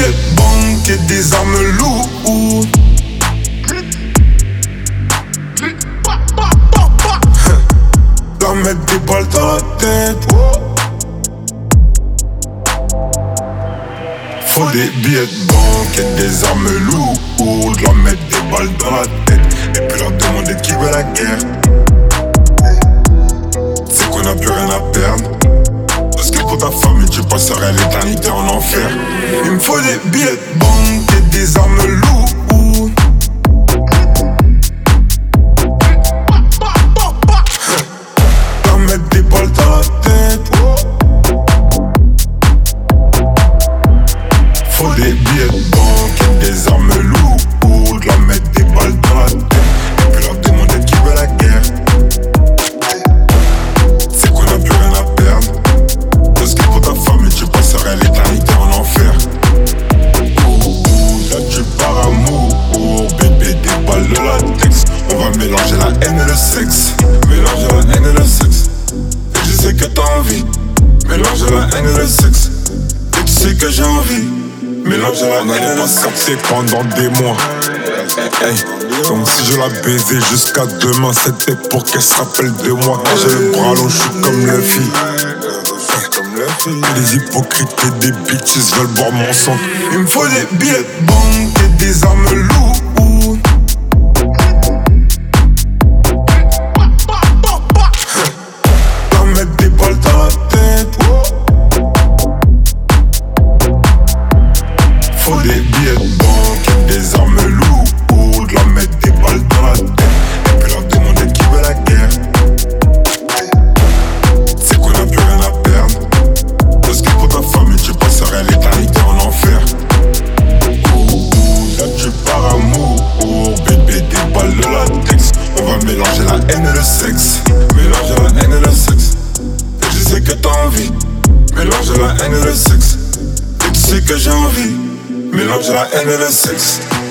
billets de banque et des armes lourdes. Leur mettre des balles dans la tête. Faut des billets de banque et des armes lourdes. Leur mettre des balles dans la tête et puis leur demander qui veut la guerre. C'est qu'on a plus rien à perdre. Parce que pour ta famille tu passerais l'éternité en enfer. Il me faut des billets de banque et des armes lourdes. Leur mettre des balles dans la tête. Faut des billets de banque et des armes lourdes. Leur mettre des balles dans la tête et puis leur demander qui veut la guerre. C'est qu'on a plus rien à perdre. Parce que pour ta famille tu passerais l'éternité en enfer. Là tu pars amour, bébé des balles de latex. On va mélanger la haine et le sexe. Mélanger la haine et le sexe. Et je sais que t'as envie. Mélanger la haine et le sexe. Et tu sais que j'ai envie. Mélanger la haine et le sexe. Pendant des mois. Hey, comme si je la baisais jusqu'à demain. C'était pour qu'elle se rappelle de moi. Quand j'ai le bras long, je suis comme le fille. Les hypocrites et des bitches veulent boire mon sang. Il me faut des billets de banque et des armes lourdes. Leur mettre des balles dans la tête. Faut des billets de banque et des armes lourdes. Leur mettre des balles dans la tête et puis leur demander qui veut la guerre. C'est qu'on a plus rien à perdre. Parce que pour ta famille tu passerais l'éternité en enfer. Là tu pars amour, bébé des balles de latex. On va mélanger la haine et le sexe. Mélanger la haine et le sexe. Et je sais que t'as envie. Mélanger la haine et le sexe. Et tu sais que j'ai envie. Mélanger la haine et le sexe.